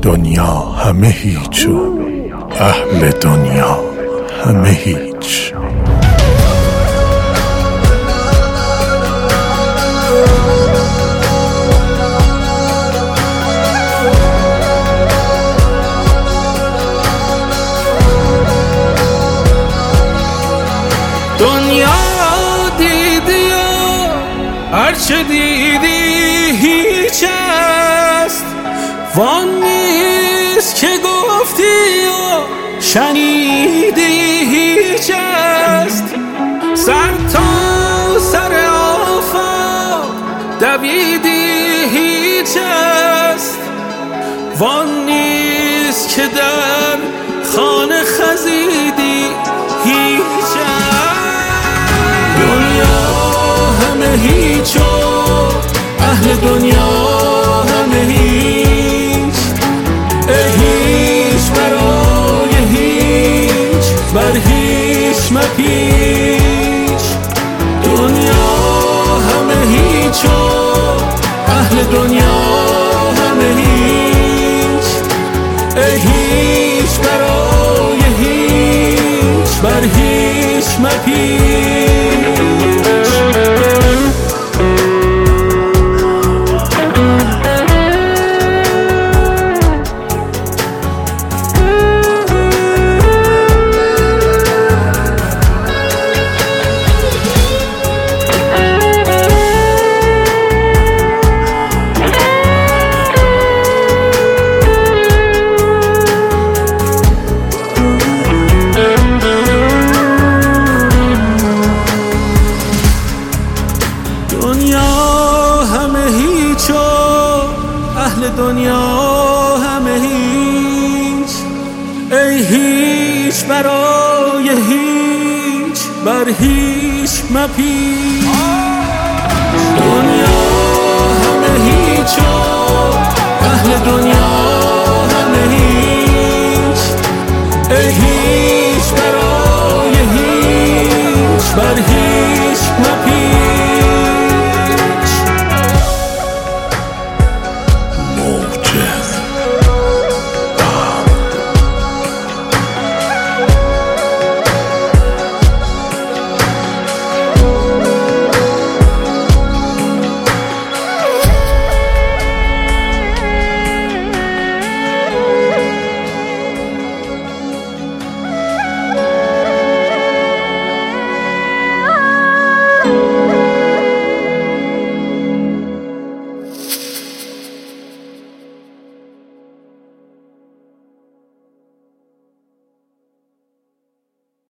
دنیا همه هیچ و اهل دنیا همه هیچ. دنیا دیدی و هرچه دیدی هیچ است، وان نیست که گفتی و شنیدی هیچ است. سر تا سر آفاق دویدی هیچ است، وان نیست که در خانه خزیدی هیچ است. دنیا همه هیچ و اهل دنیا همه هیچ. هیچ برای هیچ بر هیچ مپیچ. دنیا همه هیچ و اهل دنیا همه هیچ. هیچ برای هیچ بر هیچ مپیچ. دنیا همه هیچ و اهل دنیا همه هیچ. ای هیچ برای هیچ بر هیچ مپیچ.